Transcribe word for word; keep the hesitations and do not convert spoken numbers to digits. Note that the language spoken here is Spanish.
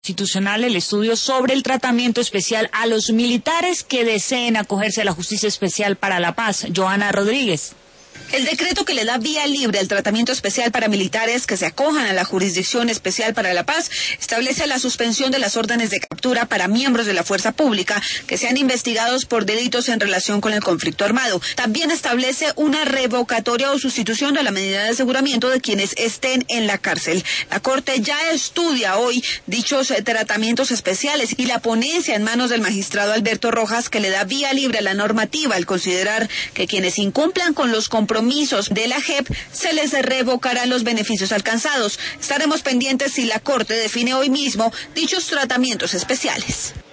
Constitucional el estudio sobre el tratamiento especial a los militares que deseen acogerse a la Justicia Especial para la Paz. Joana Rodríguez. El decreto que le da vía libre al tratamiento especial para militares que se acojan a la Jurisdicción Especial para la Paz establece la suspensión de las órdenes de captura para miembros de la fuerza pública que sean investigados por delitos en relación con el conflicto armado. También establece una revocatoria o sustitución de la medida de aseguramiento de quienes estén en la cárcel. La Corte ya estudia hoy dichos eh, tratamientos especiales y la ponencia en manos del magistrado Alberto Rojas, que le da vía libre a la normativa al considerar que quienes incumplan con los compromisos de la J E P se les revocarán los beneficios alcanzados. Estaremos pendientes si la Corte define hoy mismo dichos tratamientos especiales.